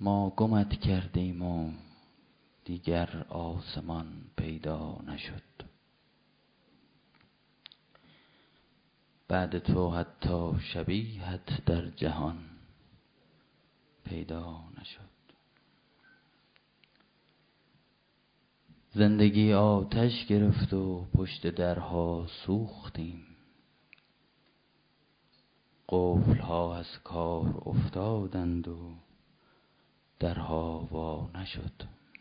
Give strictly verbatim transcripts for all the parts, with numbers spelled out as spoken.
ما گمت کردیم و دیگر آسمان پیدا نشد. بعد تو حتی شبیهت در جهان پیدا نشد. زندگی آتش گرفت و پشت درها سوختیم. قفل‌ها از کار افتادند و درها وا نشد.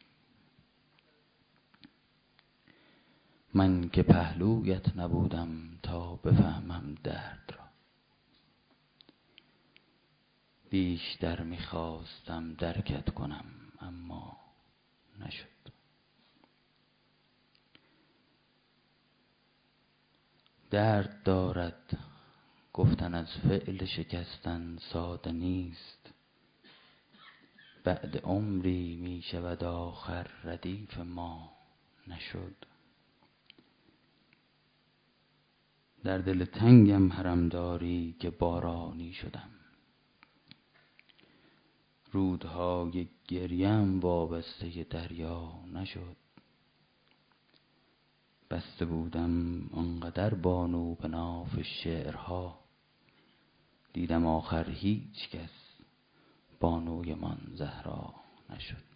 من که پهلویت نبودم تا بفهمم درد را، بیشتر می‌خواستم درکت کنم اما نشد. درد دارد گفتن از فعل شکستن ساده نیست. بعد عمری می شود آخر ردیف ما نشد. در دل تنگم حرم داری که بارانی شدم. رودهای گریم وابسته دریا نشد. بسته بودم آنقدر بانو به ناف شعرها، دیدم آخر هیچ کس بانوی من زهرا نشد.